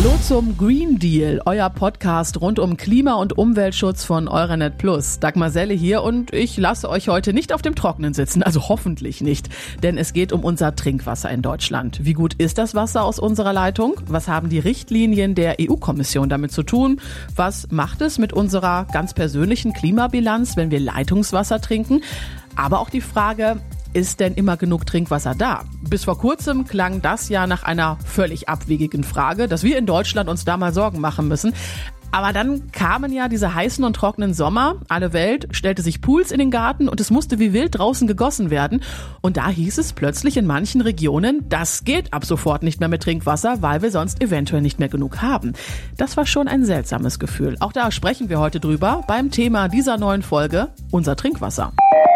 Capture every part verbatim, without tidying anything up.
Hallo zum Green Deal, euer Podcast rund um Klima- und Umweltschutz von Euranet Plus. Dagmar Selle hier und ich lasse euch heute nicht auf dem Trockenen sitzen, also hoffentlich nicht, denn es geht um unser Trinkwasser in Deutschland. Wie gut ist das Wasser aus unserer Leitung? Was haben die Richtlinien der E U-Kommission damit zu tun? Was macht es mit unserer ganz persönlichen Klimabilanz, wenn wir Leitungswasser trinken? Aber auch die Frage, ist denn immer genug Trinkwasser da? Bis vor kurzem klang das ja nach einer völlig abwegigen Frage, dass wir in Deutschland uns da mal Sorgen machen müssen. Aber dann kamen ja diese heißen und trockenen Sommer. Alle Welt stellte sich Pools in den Garten und es musste wie wild draußen gegossen werden. Und da hieß es plötzlich in manchen Regionen, das geht ab sofort nicht mehr mit Trinkwasser, weil wir sonst eventuell nicht mehr genug haben. Das war schon ein seltsames Gefühl. Auch da sprechen wir heute drüber beim Thema dieser neuen Folge, unser Trinkwasser.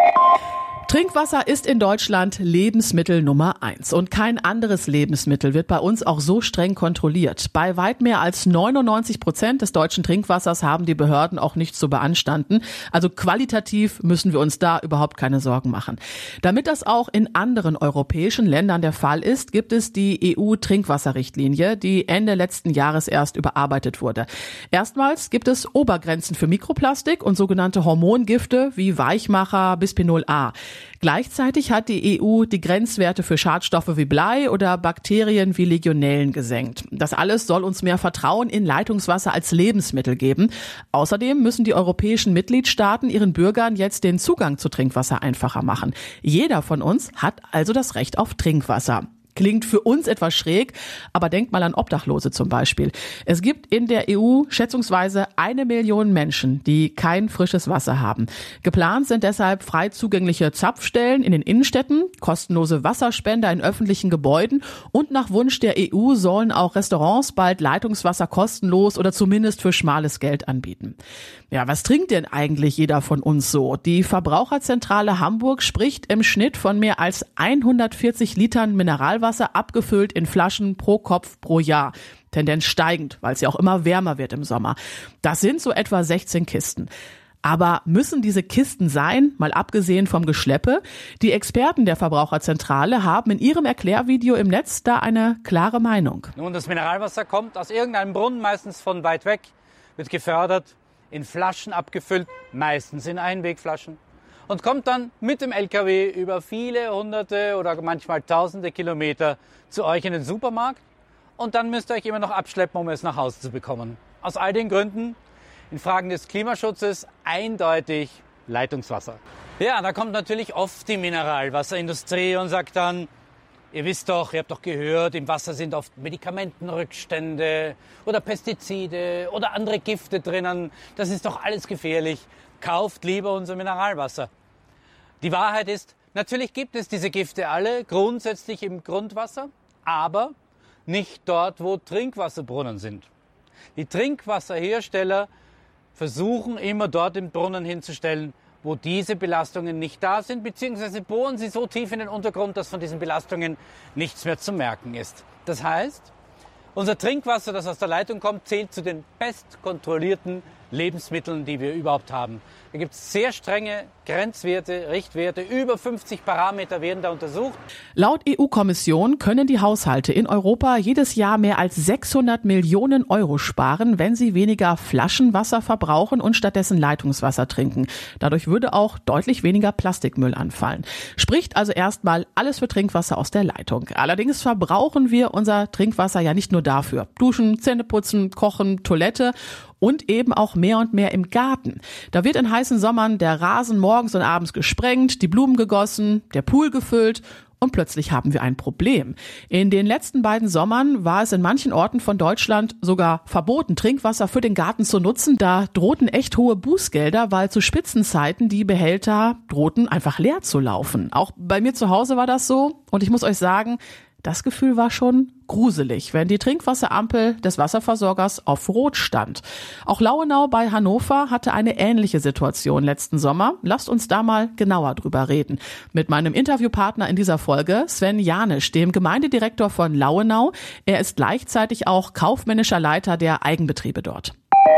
Trinkwasser ist in Deutschland Lebensmittel Nummer eins und kein anderes Lebensmittel wird bei uns auch so streng kontrolliert. Bei weit mehr als neunundneunzig Prozent des deutschen Trinkwassers haben die Behörden auch nichts zu beanstanden. Also qualitativ müssen wir uns da überhaupt keine Sorgen machen. Damit das auch in anderen europäischen Ländern der Fall ist, gibt es die E U-Trinkwasserrichtlinie, die Ende letzten Jahres erst überarbeitet wurde. Erstmals gibt es Obergrenzen für Mikroplastik und sogenannte Hormongifte wie Weichmacher, Bisphenol A. Gleichzeitig hat die E U die Grenzwerte für Schadstoffe wie Blei oder Bakterien wie Legionellen gesenkt. Das alles soll uns mehr Vertrauen in Leitungswasser als Lebensmittel geben. Außerdem müssen die europäischen Mitgliedstaaten ihren Bürgern jetzt den Zugang zu Trinkwasser einfacher machen. Jeder von uns hat also das Recht auf Trinkwasser. Klingt für uns etwas schräg, aber denkt mal an Obdachlose zum Beispiel. Es gibt in der E U schätzungsweise eine Million Menschen, die kein frisches Wasser haben. Geplant sind deshalb frei zugängliche Zapfstellen in den Innenstädten, kostenlose Wasserspender in öffentlichen Gebäuden und nach Wunsch der E U sollen auch Restaurants bald Leitungswasser kostenlos oder zumindest für schmales Geld anbieten. Ja, was trinkt denn eigentlich jeder von uns so? Die Verbraucherzentrale Hamburg spricht im Schnitt von mehr als hundertvierzig Litern Mineralwasser abgefüllt in Flaschen pro Kopf pro Jahr. Tendenz steigend, weil es ja auch immer wärmer wird im Sommer. Das sind so etwa sechzehn Kisten. Aber müssen diese Kisten sein, mal abgesehen vom Geschleppe? Die Experten der Verbraucherzentrale haben in ihrem Erklärvideo im Netz da eine klare Meinung. Nun, das Mineralwasser kommt aus irgendeinem Brunnen, meistens von weit weg, wird gefördert, in Flaschen abgefüllt, meistens in Einwegflaschen, und kommt dann mit dem L K W über viele hunderte oder manchmal tausende Kilometer zu euch in den Supermarkt und dann müsst ihr euch immer noch abschleppen, um es nach Hause zu bekommen. Aus all den Gründen, in Fragen des Klimaschutzes, eindeutig Leitungswasser. Ja, da kommt natürlich oft die Mineralwasserindustrie und sagt dann, ihr wisst doch, ihr habt doch gehört, im Wasser sind oft Medikamentenrückstände oder Pestizide oder andere Gifte drinnen. Das ist doch alles gefährlich. Kauft lieber unser Mineralwasser. Die Wahrheit ist, natürlich gibt es diese Gifte alle grundsätzlich im Grundwasser, aber nicht dort, wo Trinkwasserbrunnen sind. Die Trinkwasserhersteller versuchen immer dort im Brunnen hinzustellen, wo diese Belastungen nicht da sind, beziehungsweise bohren sie so tief in den Untergrund, dass von diesen Belastungen nichts mehr zu merken ist. Das heißt, unser Trinkwasser, das aus der Leitung kommt, zählt zu den bestkontrollierten Lebensmitteln, die wir überhaupt haben. Da gibt es sehr strenge Grenzwerte, Richtwerte, über fünfzig Parameter werden da untersucht. Laut E U-Kommission können die Haushalte in Europa jedes Jahr mehr als sechshundert Millionen Euro sparen, wenn sie weniger Flaschenwasser verbrauchen und stattdessen Leitungswasser trinken. Dadurch würde auch deutlich weniger Plastikmüll anfallen. Spricht also erstmal alles für Trinkwasser aus der Leitung. Allerdings verbrauchen wir unser Trinkwasser ja nicht nur dafür. Duschen, Zähneputzen, Kochen, Toilette und eben auch mehr und mehr im Garten. Da wird in heißen Sommern der Rasen morgens und abends gesprengt, die Blumen gegossen, der Pool gefüllt und plötzlich haben wir ein Problem. In den letzten beiden Sommern war es in manchen Orten von Deutschland sogar verboten, Trinkwasser für den Garten zu nutzen. Da drohten echt hohe Bußgelder, weil zu Spitzenzeiten die Behälter drohten einfach leer zu laufen. Auch bei mir zu Hause war das so und ich muss euch sagen, das Gefühl war schon gruselig, wenn die Trinkwasserampel des Wasserversorgers auf Rot stand. Auch Lauenau bei Hannover hatte eine ähnliche Situation letzten Sommer. Lasst uns da mal genauer drüber reden. Mit meinem Interviewpartner in dieser Folge, Sven Janisch, dem Gemeindedirektor von Lauenau. Er ist gleichzeitig auch kaufmännischer Leiter der Eigenbetriebe dort.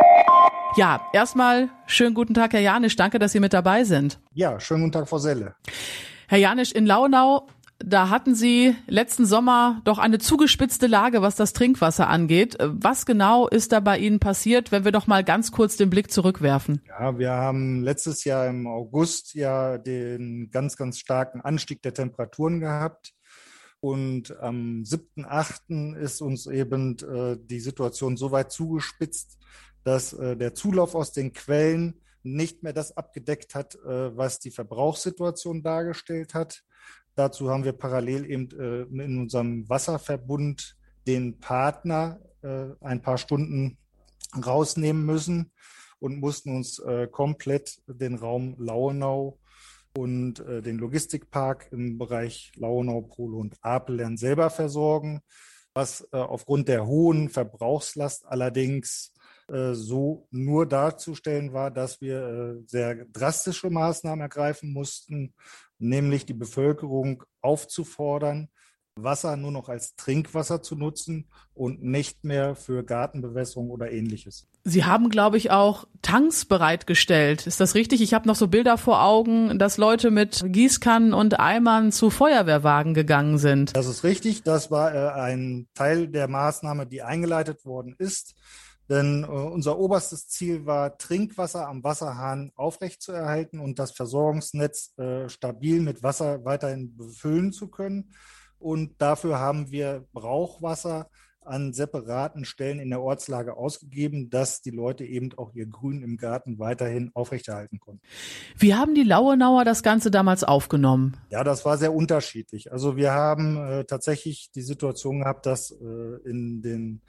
Ja, erstmal schönen guten Tag, Herr Janisch. Danke, dass Sie mit dabei sind. Ja, schönen guten Tag, Frau Selle. Herr Janisch, in Lauenau da hatten Sie letzten Sommer doch eine zugespitzte Lage, was das Trinkwasser angeht. Was genau ist da bei Ihnen passiert, wenn wir doch mal ganz kurz den Blick zurückwerfen? Ja, wir haben letztes Jahr im August ja den ganz, ganz starken Anstieg der Temperaturen gehabt. Und am siebten achten ist uns eben äh, die Situation so weit zugespitzt, dass äh, der Zulauf aus den Quellen nicht mehr das abgedeckt hat, äh, was die Verbrauchssituation dargestellt hat. Dazu haben wir parallel eben äh, in unserem Wasserverbund den Partner äh, ein paar Stunden rausnehmen müssen und mussten uns äh, komplett den Raum Lauenau und äh, den Logistikpark im Bereich Lauenau, Pohle und Apelern selber versorgen, was äh, aufgrund der hohen Verbrauchslast allerdings äh, so nur darzustellen war, dass wir äh, sehr drastische Maßnahmen ergreifen mussten, nämlich die Bevölkerung aufzufordern, Wasser nur noch als Trinkwasser zu nutzen und nicht mehr für Gartenbewässerung oder Ähnliches. Sie haben, glaube ich, auch Tanks bereitgestellt. Ist das richtig? Ich habe noch so Bilder vor Augen, dass Leute mit Gießkannen und Eimern zu Feuerwehrwagen gegangen sind. Das ist richtig. Das war äh, ein Teil der Maßnahme, die eingeleitet worden ist. Denn äh, unser oberstes Ziel war, Trinkwasser am Wasserhahn aufrechtzuerhalten und das Versorgungsnetz äh, stabil mit Wasser weiterhin befüllen zu können. Und dafür haben wir Brauchwasser an separaten Stellen in der Ortslage ausgegeben, dass die Leute eben auch ihr Grün im Garten weiterhin aufrechterhalten konnten. Wie haben die Lauenauer das Ganze damals aufgenommen? Ja, das war sehr unterschiedlich. Also wir haben äh, tatsächlich die Situation gehabt, dass äh, in den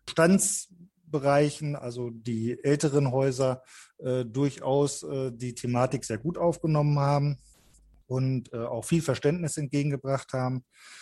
Bestandsbereichen, also die älteren Häuser, äh, durchaus äh, die Thematik sehr gut aufgenommen haben und äh, auch viel Verständnis entgegengebracht haben.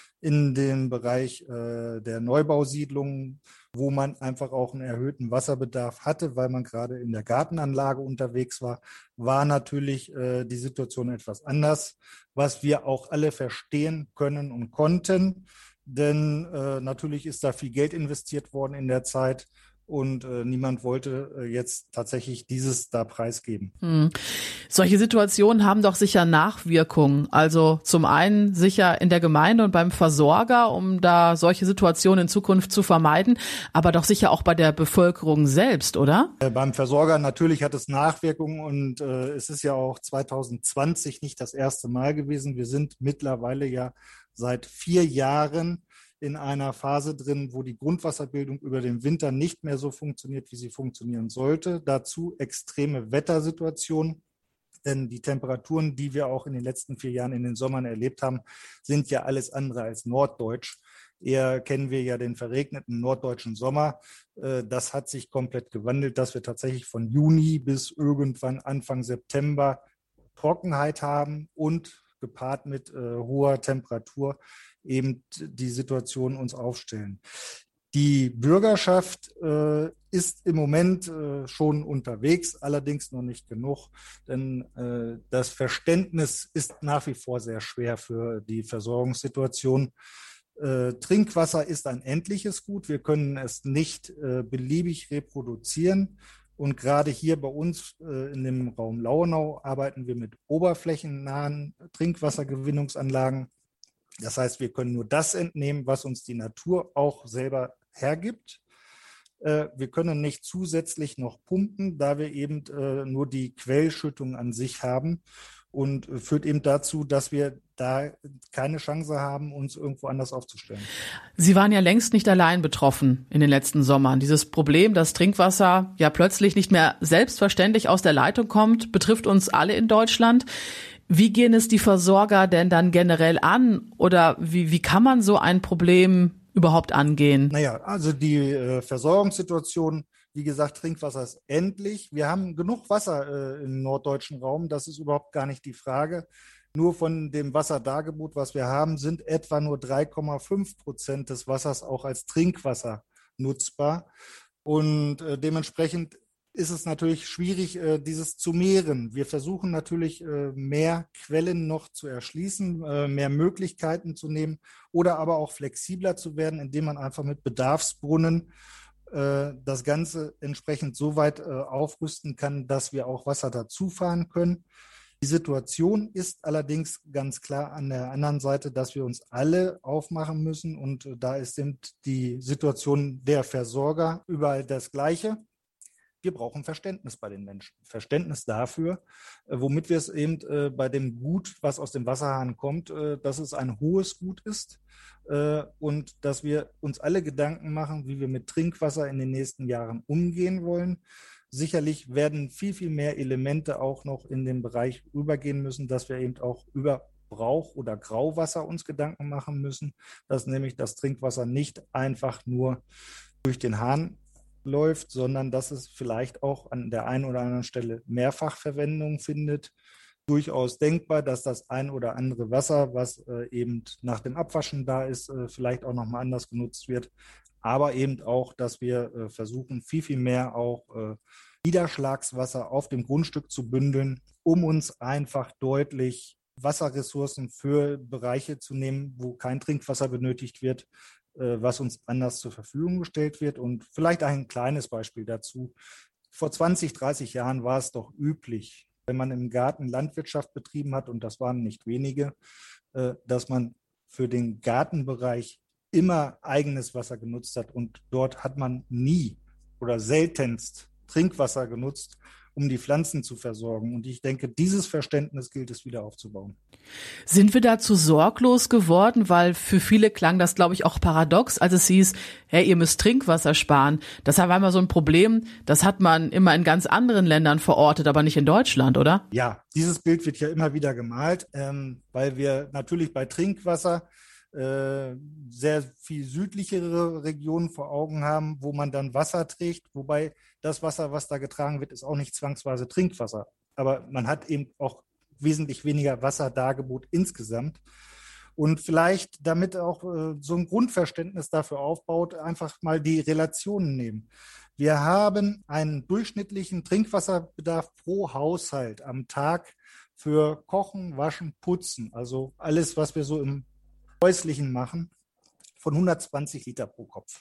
In dem Bereich äh, der Neubausiedlungen, wo man einfach auch einen erhöhten Wasserbedarf hatte, weil man gerade in der Gartenanlage unterwegs war, war natürlich äh, die Situation etwas anders, was wir auch alle verstehen können und konnten. Denn äh, natürlich ist da viel Geld investiert worden in der Zeit. Und äh, niemand wollte äh, jetzt tatsächlich dieses da preisgeben. Hm. Solche Situationen haben doch sicher Nachwirkungen. Also zum einen sicher in der Gemeinde und beim Versorger, um da solche Situationen in Zukunft zu vermeiden, aber doch sicher auch bei der Bevölkerung selbst, oder? Äh, beim Versorger natürlich hat es Nachwirkungen und äh, es ist ja auch zwanzig zwanzig nicht das erste Mal gewesen. Wir sind mittlerweile ja seit vier Jahren in einer Phase drin, wo die Grundwasserbildung über den Winter nicht mehr so funktioniert, wie sie funktionieren sollte. Dazu extreme Wettersituationen, denn die Temperaturen, die wir auch in den letzten vier Jahren in den Sommern erlebt haben, sind ja alles andere als norddeutsch. Eher kennen wir ja den verregneten norddeutschen Sommer. Das hat sich komplett gewandelt, dass wir tatsächlich von Juni bis irgendwann Anfang September Trockenheit haben und gepaart mit äh, hoher Temperatur eben die Situation uns aufstellen. Die Bürgerschaft äh, ist im Moment äh, schon unterwegs, allerdings noch nicht genug, denn äh, das Verständnis ist nach wie vor sehr schwer für die Versorgungssituation. Äh, Trinkwasser ist ein endliches Gut, wir können es nicht äh, beliebig reproduzieren. Und gerade hier bei uns äh, in dem Raum Lauenau arbeiten wir mit oberflächennahen Trinkwassergewinnungsanlagen. Das heißt, wir können nur das entnehmen, was uns die Natur auch selber hergibt. Äh, wir können nicht zusätzlich noch pumpen, da wir eben äh, nur die Quellschüttung an sich haben. Und äh, führt eben dazu, dass wir da keine Chance haben, uns irgendwo anders aufzustellen. Sie waren ja längst nicht allein betroffen in den letzten Sommern. Dieses Problem, dass Trinkwasser ja plötzlich nicht mehr selbstverständlich aus der Leitung kommt, betrifft uns alle in Deutschland. Wie gehen es die Versorger denn dann generell an? Oder wie, wie kann man so ein Problem überhaupt angehen? Naja, also die äh, Versorgungssituation, wie gesagt, Trinkwasser ist endlich. Wir haben genug Wasser äh, im norddeutschen Raum, das ist überhaupt gar nicht die Frage. Nur von dem Wasserdargebot, was wir haben, sind etwa nur drei Komma fünf Prozent des Wassers auch als Trinkwasser nutzbar. Und äh, dementsprechend ist es natürlich schwierig, äh, dieses zu mehren. Wir versuchen natürlich, äh, mehr Quellen noch zu erschließen, äh, mehr Möglichkeiten zu nehmen oder aber auch flexibler zu werden, indem man einfach mit Bedarfsbrunnen äh, das Ganze entsprechend so weit äh, aufrüsten kann, dass wir auch Wasser dazufahren können. Die Situation ist allerdings ganz klar an der anderen Seite, dass wir uns alle aufmachen müssen. Und da ist eben die Situation der Versorger überall das Gleiche. Wir brauchen Verständnis bei den Menschen. Verständnis dafür, womit wir es eben bei dem Gut, was aus dem Wasserhahn kommt, dass es ein hohes Gut ist und dass wir uns alle Gedanken machen, wie wir mit Trinkwasser in den nächsten Jahren umgehen wollen. Sicherlich werden viel, viel mehr Elemente auch noch in den Bereich übergehen müssen, dass wir eben auch über Brauch- oder Grauwasser uns Gedanken machen müssen, dass nämlich das Trinkwasser nicht einfach nur durch den Hahn läuft, sondern dass es vielleicht auch an der einen oder anderen Stelle Mehrfachverwendung findet. Durchaus denkbar, dass das ein oder andere Wasser, was äh, eben nach dem Abwaschen da ist, äh, vielleicht auch nochmal anders genutzt wird. Aber eben auch, dass wir äh, versuchen, viel, viel mehr auch äh, Niederschlagswasser auf dem Grundstück zu bündeln, um uns einfach deutlich Wasserressourcen für Bereiche zu nehmen, wo kein Trinkwasser benötigt wird, äh, was uns anders zur Verfügung gestellt wird. Und vielleicht ein kleines Beispiel dazu. Vor zwanzig, dreißig Jahren war es doch üblich, wenn man im Garten Landwirtschaft betrieben hat, und das waren nicht wenige, äh, dass man für den Gartenbereich immer eigenes Wasser genutzt hat. Und dort hat man nie oder seltenst Trinkwasser genutzt, um die Pflanzen zu versorgen. Und ich denke, dieses Verständnis gilt es wieder aufzubauen. Sind wir dazu sorglos geworden? Weil für viele klang das, glaube ich, auch paradox, als es hieß, hey, ihr müsst Trinkwasser sparen. Das war immer so ein Problem, das hat man immer in ganz anderen Ländern verortet, aber nicht in Deutschland, oder? Ja, dieses Bild wird ja immer wieder gemalt, ähm, weil wir natürlich bei Trinkwasser äh, sehr viel südlichere Regionen vor Augen haben, wo man dann Wasser trägt, wobei das Wasser, was da getragen wird, ist auch nicht zwangsweise Trinkwasser. Aber man hat eben auch wesentlich weniger Wasserdargebot insgesamt. Und vielleicht, damit auch äh, so ein Grundverständnis dafür aufbaut, einfach mal die Relationen nehmen. Wir haben einen durchschnittlichen Trinkwasserbedarf pro Haushalt am Tag für Kochen, Waschen, Putzen, also alles, was wir so im Häuslichen machen, von hundertzwanzig Liter pro Kopf.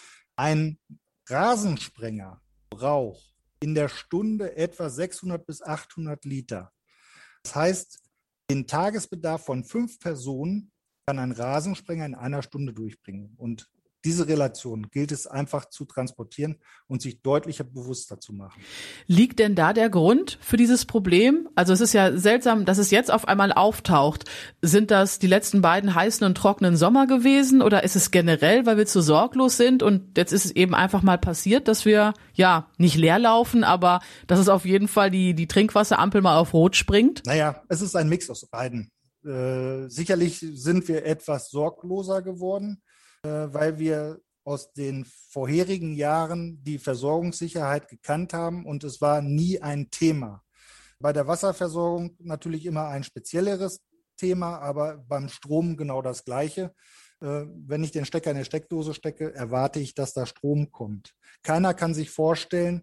Ein Rasensprenger braucht in der Stunde etwa sechshundert bis achthundert Liter. Das heißt, den Tagesbedarf von fünf Personen kann ein Rasensprenger in einer Stunde durchbringen. Und diese Relation gilt es einfach zu transportieren und sich deutlicher bewusster zu machen. Liegt denn da der Grund für dieses Problem? Also es ist ja seltsam, dass es jetzt auf einmal auftaucht. Sind das die letzten beiden heißen und trockenen Sommer gewesen oder ist es generell, weil wir zu sorglos sind und jetzt ist es eben einfach mal passiert, dass wir ja nicht leer laufen, aber dass es auf jeden Fall die, die Trinkwasserampel mal auf Rot springt? Naja, es ist ein Mix aus beiden. Äh, sicherlich sind wir etwas sorgloser geworden, weil wir aus den vorherigen Jahren die Versorgungssicherheit gekannt haben und es war nie ein Thema. Bei der Wasserversorgung natürlich immer ein spezielleres Thema, aber beim Strom genau das Gleiche. Wenn ich den Stecker in eine Steckdose stecke, erwarte ich, dass da Strom kommt. Keiner kann sich vorstellen,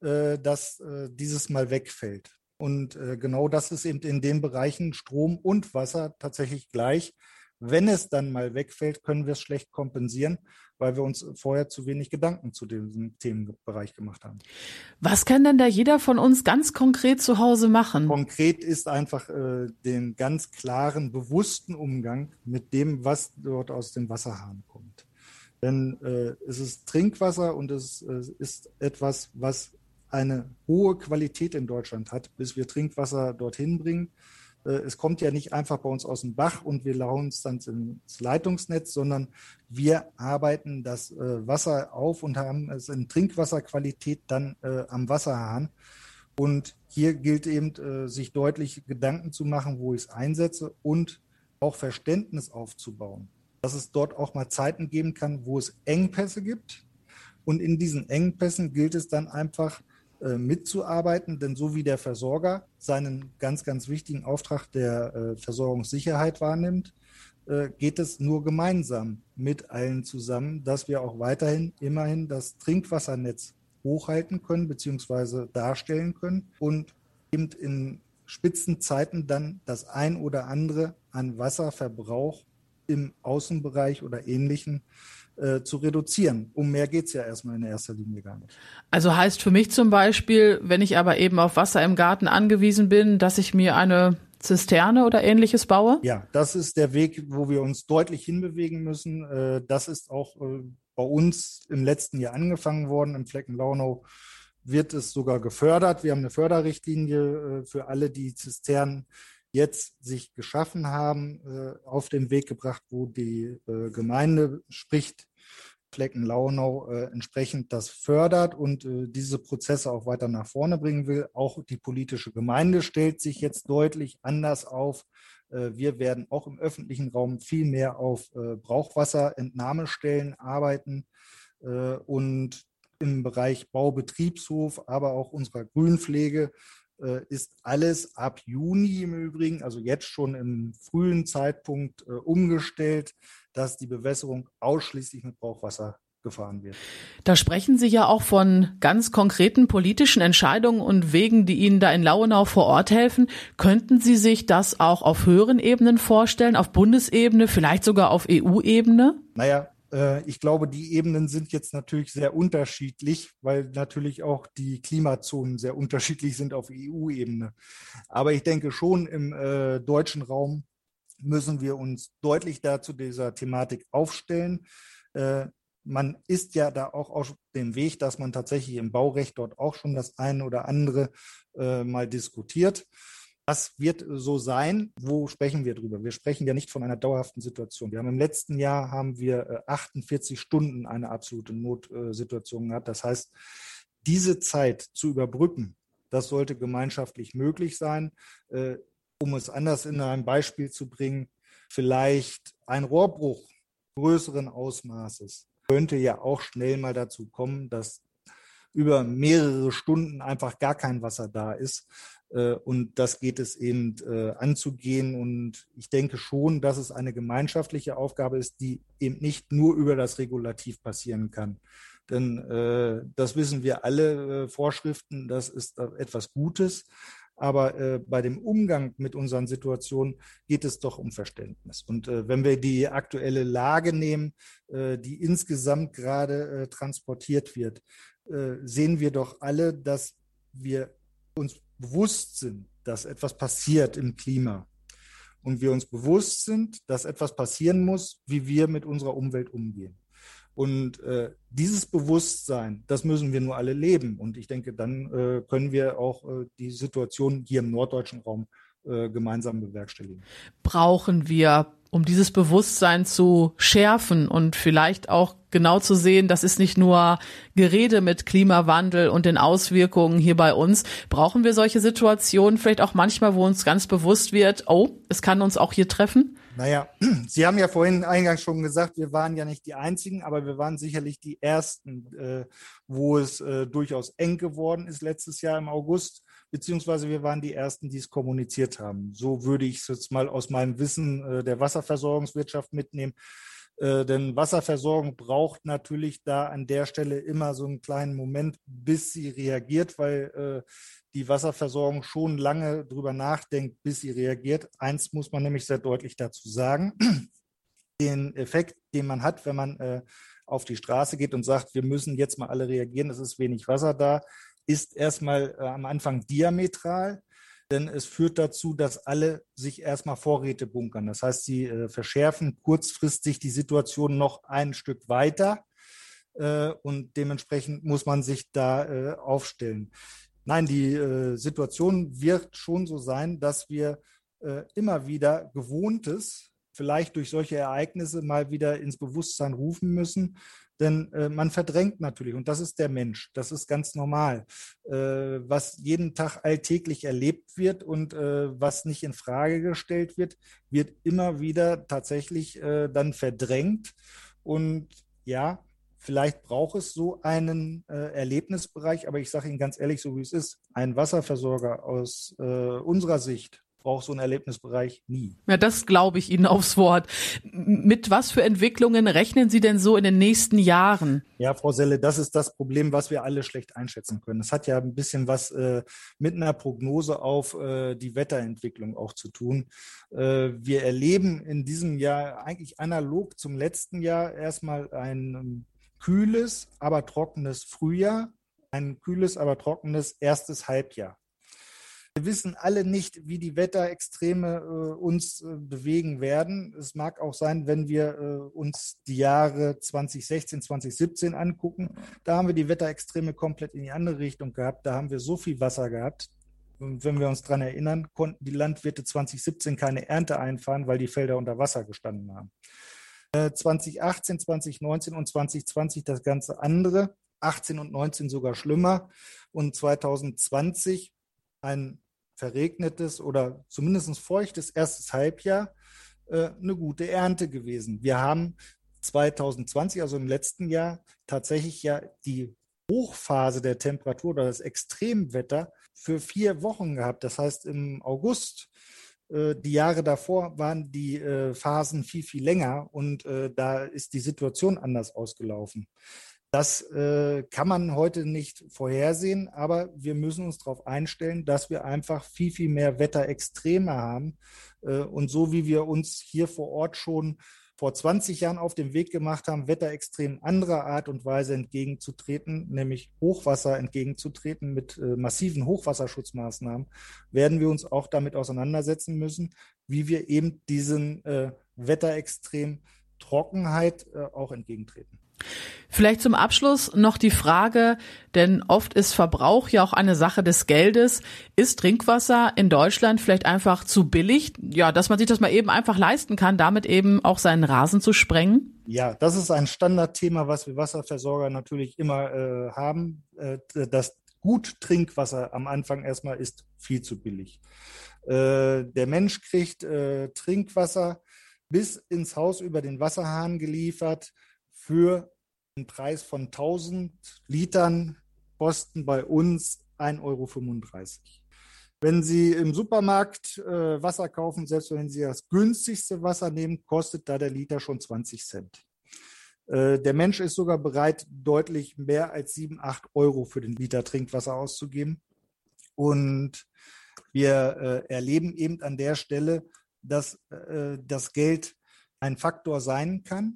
dass dieses mal wegfällt. Und genau das ist eben in den Bereichen Strom und Wasser tatsächlich gleich. Wenn es dann mal wegfällt, können wir es schlecht kompensieren, weil wir uns vorher zu wenig Gedanken zu diesem Themenbereich gemacht haben. Was kann denn da jeder von uns ganz konkret zu Hause machen? Konkret ist einfach äh, den ganz klaren, bewussten Umgang mit dem, was dort aus dem Wasserhahn kommt. Denn äh, es ist Trinkwasser und es äh, ist etwas, was eine hohe Qualität in Deutschland hat, bis wir Trinkwasser dorthin bringen. Es kommt ja nicht einfach bei uns aus dem Bach und wir lauen es dann ins Leitungsnetz, sondern wir arbeiten das Wasser auf und haben es in Trinkwasserqualität dann am Wasserhahn. Und hier gilt eben, sich deutlich Gedanken zu machen, wo ich es einsetze und auch Verständnis aufzubauen, dass es dort auch mal Zeiten geben kann, wo es Engpässe gibt. Und in diesen Engpässen gilt es dann einfach, mitzuarbeiten, denn so wie der Versorger seinen ganz, ganz wichtigen Auftrag der äh, Versorgungssicherheit wahrnimmt, äh, geht es nur gemeinsam mit allen zusammen, dass wir auch weiterhin immerhin das Trinkwassernetz hochhalten können bzw. darstellen können und eben in Spitzenzeiten dann das ein oder andere an Wasserverbrauch im Außenbereich oder Ähnlichem äh, zu reduzieren. Um mehr geht es ja erstmal in erster Linie gar nicht. Also heißt für mich zum Beispiel, wenn ich aber eben auf Wasser im Garten angewiesen bin, dass ich mir eine Zisterne oder Ähnliches baue? Ja, das ist der Weg, wo wir uns deutlich hinbewegen müssen. Äh, das ist auch äh, bei uns im letzten Jahr angefangen worden. Im Flecken Launau wird es sogar gefördert. Wir haben eine Förderrichtlinie äh, für alle, die Zisternen jetzt sich geschaffen haben, äh, auf den Weg gebracht, wo die äh, Gemeinde, sprich Flecken Launau, äh, entsprechend das fördert und äh, diese Prozesse auch weiter nach vorne bringen will. Auch die politische Gemeinde stellt sich jetzt deutlich anders auf. Äh, wir werden auch im öffentlichen Raum viel mehr auf äh, Brauchwasserentnahmestellen arbeiten äh, und im Bereich Baubetriebshof, aber auch unserer Grünpflege ist alles ab Juni im Übrigen, also jetzt schon im frühen Zeitpunkt äh, umgestellt, dass die Bewässerung ausschließlich mit Brauchwasser gefahren wird. Da sprechen Sie ja auch von ganz konkreten politischen Entscheidungen und Wegen, die Ihnen da in Lauenau vor Ort helfen. Könnten Sie sich das auch auf höheren Ebenen vorstellen, auf Bundesebene, vielleicht sogar auf E U-Ebene? Naja, ich glaube, die Ebenen sind jetzt natürlich sehr unterschiedlich, weil natürlich auch die Klimazonen sehr unterschiedlich sind auf E U-Ebene. Aber ich denke schon, im äh, deutschen Raum müssen wir uns deutlich dazu dieser Thematik aufstellen. Äh, man ist ja da auch auf dem Weg, dass man tatsächlich im Baurecht dort auch schon das eine oder andere äh, mal diskutiert. Das wird so sein. Wo sprechen wir drüber? Wir sprechen ja nicht von einer dauerhaften Situation. Wir haben im letzten Jahr haben wir achtundvierzig Stunden eine absolute Notsituation gehabt. Das heißt, diese Zeit zu überbrücken, das sollte gemeinschaftlich möglich sein. Um es anders in einem Beispiel zu bringen, vielleicht ein Rohrbruch größeren Ausmaßes könnte ja auch schnell mal dazu kommen, dass über mehrere Stunden einfach gar kein Wasser da ist. Und das geht es eben äh, anzugehen. Und ich denke schon, dass es eine gemeinschaftliche Aufgabe ist, die eben nicht nur über das Regulativ passieren kann. Denn äh, das wissen wir alle, äh, Vorschriften, das ist etwas Gutes. Aber äh, bei dem Umgang mit unseren Situationen geht es doch um Verständnis. Und äh, wenn wir die aktuelle Lage nehmen, äh, die insgesamt gerade äh, transportiert wird, äh, sehen wir doch alle, dass wir uns bewusst sind, dass etwas passiert im Klima und wir uns bewusst sind, dass etwas passieren muss, wie wir mit unserer Umwelt umgehen. Und äh, dieses Bewusstsein, das müssen wir nur alle leben. Und ich denke, dann äh, können wir auch äh, die Situation hier im norddeutschen Raum äh, gemeinsam bewerkstelligen. Brauchen wir, um dieses Bewusstsein zu schärfen und vielleicht auch genau zu sehen, das ist nicht nur Gerede mit Klimawandel und den Auswirkungen hier bei uns, brauchen wir solche Situationen vielleicht auch manchmal, wo uns ganz bewusst wird, oh, es kann uns auch hier treffen? Naja, Sie haben ja vorhin eingangs schon gesagt, wir waren ja nicht die Einzigen, aber wir waren sicherlich die Ersten, äh, wo es äh, durchaus eng geworden ist letztes Jahr im August, beziehungsweise wir waren die Ersten, die es kommuniziert haben. So würde ich es jetzt mal aus meinem Wissen äh, der Wasserversorgungswirtschaft mitnehmen. Äh, denn Wasserversorgung braucht natürlich da an der Stelle immer so einen kleinen Moment, bis sie reagiert, weil äh, die Wasserversorgung schon lange drüber nachdenkt, bis sie reagiert. Eins muss man nämlich sehr deutlich dazu sagen. Den Effekt, den man hat, wenn man äh, auf die Straße geht und sagt, wir müssen jetzt mal alle reagieren, es ist wenig Wasser da, ist erstmal äh, am Anfang diametral. Denn es führt dazu, dass alle sich erstmal Vorräte bunkern. Das heißt, sie äh, verschärfen kurzfristig die Situation noch ein Stück weiter äh, und dementsprechend muss man sich da äh, aufstellen. Nein, die äh, Situation wird schon so sein, dass wir äh, immer wieder Gewohntes, vielleicht durch solche Ereignisse mal wieder ins Bewusstsein rufen müssen. Denn äh, man verdrängt natürlich, und das ist der Mensch, das ist ganz normal, äh, was jeden Tag alltäglich erlebt wird und äh, was nicht in Frage gestellt wird, wird immer wieder tatsächlich äh, dann verdrängt. Und ja, vielleicht braucht es so einen äh, Erlebnisbereich, aber ich sage Ihnen ganz ehrlich, so wie es ist, ein Wasserversorger aus äh, unserer Sicht braucht so ein Erlebnisbereich nie. Ja, das glaube ich Ihnen aufs Wort. Mit was für Entwicklungen rechnen Sie denn so in den nächsten Jahren? Ja, Frau Selle, das ist das Problem, was wir alle schlecht einschätzen können. Es hat ja ein bisschen was äh, mit einer Prognose auf äh, die Wetterentwicklung auch zu tun. Äh, wir erleben in diesem Jahr eigentlich analog zum letzten Jahr erstmal ein ähm, kühles, aber trockenes Frühjahr, ein kühles, aber trockenes erstes Halbjahr. Wir wissen alle nicht, wie die Wetterextreme äh, uns äh, bewegen werden. Es mag auch sein, wenn wir äh, uns die Jahre zwanzig sechzehn, zwanzig siebzehn angucken, da haben wir die Wetterextreme komplett in die andere Richtung gehabt. Da haben wir so viel Wasser gehabt. Und wenn wir uns daran erinnern, konnten die Landwirte zwanzig siebzehn keine Ernte einfahren, weil die Felder unter Wasser gestanden haben. Äh, zwanzig achtzehn, zwanzig neunzehn und zwanzig zwanzig das ganze andere, achtzehn und neunzehn sogar schlimmer und zwanzig zwanzig ein verregnetes oder zumindest feuchtes erstes Halbjahr, äh, eine gute Ernte gewesen. Wir haben zwanzig zwanzig, also im letzten Jahr, tatsächlich ja die Hochphase der Temperatur oder das Extremwetter für vier Wochen gehabt. Das heißt, im August, äh, die Jahre davor, waren die äh, Phasen viel, viel länger und äh, da ist die Situation anders ausgelaufen. Das äh, kann man heute nicht vorhersehen, aber wir müssen uns darauf einstellen, dass wir einfach viel, viel mehr Wetterextreme haben. Äh, und so wie wir uns hier vor Ort schon vor zwanzig Jahren auf den Weg gemacht haben, Wetterextremen anderer Art und Weise entgegenzutreten, nämlich Hochwasser entgegenzutreten mit äh, massiven Hochwasserschutzmaßnahmen, werden wir uns auch damit auseinandersetzen müssen, wie wir eben diesen äh, Wetterextrem Trockenheit äh, auch entgegentreten. Vielleicht zum Abschluss noch die Frage, denn oft ist Verbrauch ja auch eine Sache des Geldes. Ist Trinkwasser in Deutschland vielleicht einfach zu billig, ja, dass man sich das mal eben einfach leisten kann, damit eben auch seinen Rasen zu sprengen? Ja, das ist ein Standardthema, was wir Wasserversorger natürlich immer äh, haben. Äh, das gut Trinkwasser am Anfang erstmal ist viel zu billig. Äh, der Mensch kriegt äh, Trinkwasser bis ins Haus über den Wasserhahn geliefert für einen Preis von tausend Litern, kosten bei uns ein Euro fünfunddreißig. Wenn Sie im Supermarkt äh, Wasser kaufen, selbst wenn Sie das günstigste Wasser nehmen, kostet da der Liter schon zwanzig Cent. Äh, der Mensch ist sogar bereit, deutlich mehr als sieben, acht Euro für den Liter Trinkwasser auszugeben. Und wir äh, erleben eben an der Stelle, dass äh, das Geld ein Faktor sein kann.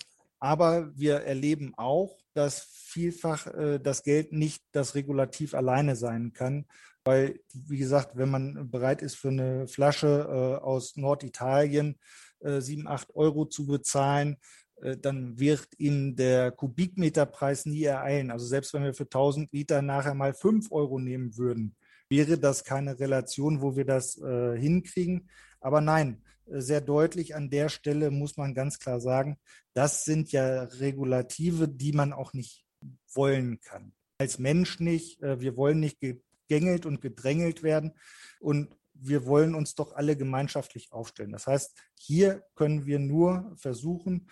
Aber wir erleben auch, dass vielfach äh, das Geld nicht das Regulativ alleine sein kann, weil, wie gesagt, wenn man bereit ist, für eine Flasche äh, aus Norditalien äh, sieben, acht Euro zu bezahlen, äh, dann wird Ihnen der Kubikmeterpreis nie ereilen. Also selbst wenn wir für tausend Liter nachher mal fünf Euro nehmen würden, wäre das keine Relation, wo wir das äh, hinkriegen. Aber nein, sehr deutlich an der Stelle muss man ganz klar sagen, das sind ja Regulative, die man auch nicht wollen kann. Als Mensch nicht. Wir wollen nicht gegängelt und gedrängelt werden und wir wollen uns doch alle gemeinschaftlich aufstellen. Das heißt, hier können wir nur versuchen,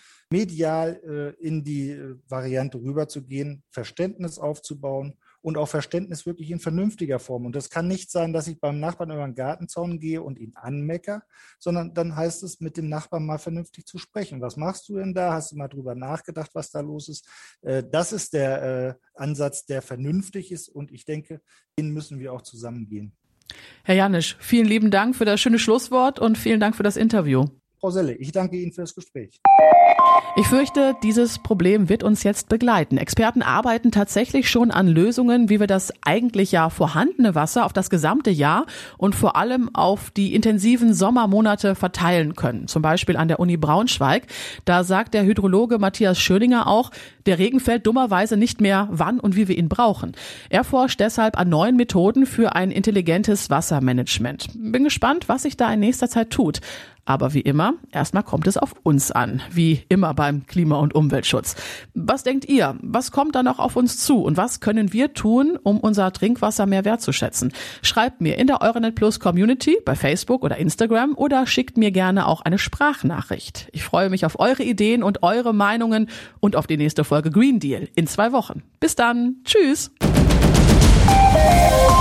medial in die Variante rüberzugehen, Verständnis aufzubauen und auch Verständnis wirklich in vernünftiger Form. Und das kann nicht sein, dass ich beim Nachbarn über den Gartenzaun gehe und ihn anmecker, sondern dann heißt es, mit dem Nachbarn mal vernünftig zu sprechen. Was machst du denn da? Hast du mal drüber nachgedacht, was da los ist? Das ist der Ansatz, der vernünftig ist. Und ich denke, den müssen wir auch zusammen gehen. Herr Janisch, vielen lieben Dank für das schöne Schlusswort und vielen Dank für das Interview. Frau Selle, ich danke Ihnen für das Gespräch. Ich fürchte, dieses Problem wird uns jetzt begleiten. Experten arbeiten tatsächlich schon an Lösungen, wie wir das eigentlich ja vorhandene Wasser auf das gesamte Jahr und vor allem auf die intensiven Sommermonate verteilen können. Zum Beispiel an der Uni Braunschweig. Da sagt der Hydrologe Matthias Schöninger auch, der Regen fällt dummerweise nicht mehr, wann und wie wir ihn brauchen. Er forscht deshalb an neuen Methoden für ein intelligentes Wassermanagement. Bin gespannt, was sich da in nächster Zeit tut. Aber wie immer, erstmal kommt es auf uns an, wie immer beim Klima- und Umweltschutz. Was denkt ihr? Was kommt da noch auf uns zu? Und was können wir tun, um unser Trinkwasser mehr wertzuschätzen? Schreibt mir in der Euranet Plus Community bei Facebook oder Instagram oder schickt mir gerne auch eine Sprachnachricht. Ich freue mich auf eure Ideen und eure Meinungen und auf die nächste Folge Green Deal in zwei Wochen. Bis dann. Tschüss.